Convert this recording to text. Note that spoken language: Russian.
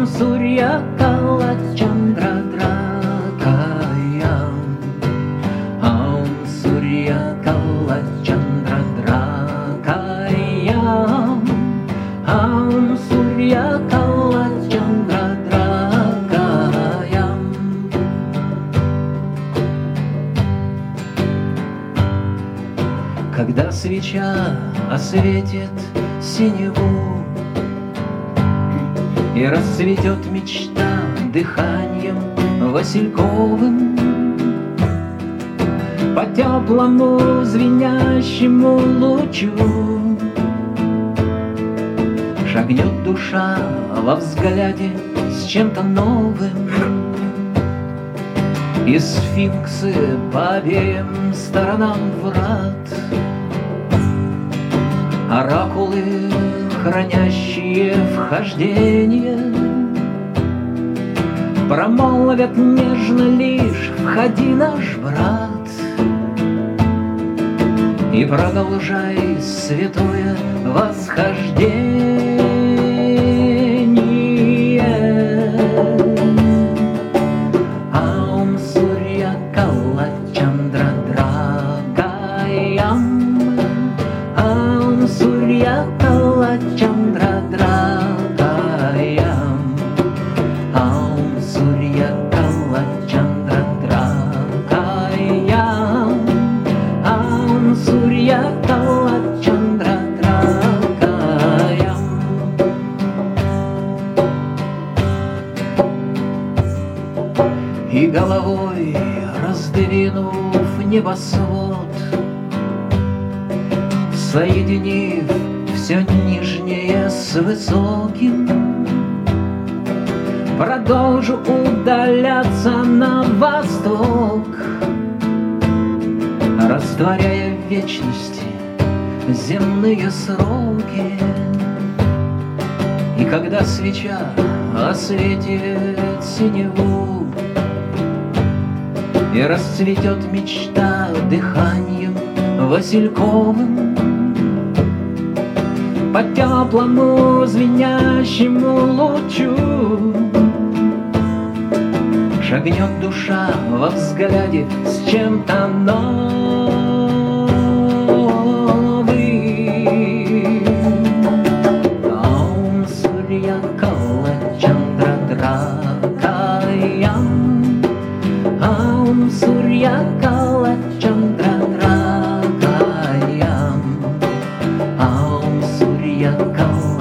Сурья Кала Чандра Дракаям, Аум Сурья Кала Чандра Дракаям, Аум Сурья Кала Чандра Дракаям. Когда свеча осветит синеву и расцветет мечта дыханием васильковым, по теплому звенящему лучу шагнет душа во взгляде с чем-то новым, и сфинксы по обеим сторонам врат, оракулы, хранящие вхождение, промолвят нежно лишь: «Входи, наш брат, и продолжай святое восхождение». Аум Сурья Кала Чандра Дракаям, Аум Сурья Кала Чандра Дракаям, Аум Сурья Кала Чандра Дракаям, Аум Сурья Кала Чандра Дракаям. И головой раздвинув небосвод, соединив все нижнее с высоким, продолжу удаляться на восток, растворяя в вечности земные сроки. И когда свеча осветит синеву и расцветет мечта дыханием васильковым, по теплому звенящему лучу шагнет душа во взгляде с чем-то новым. Аум Сурья Кала Чандра Дракаям, Аум Сурья Кала Чандра Дракаям, Аум Сурья Кала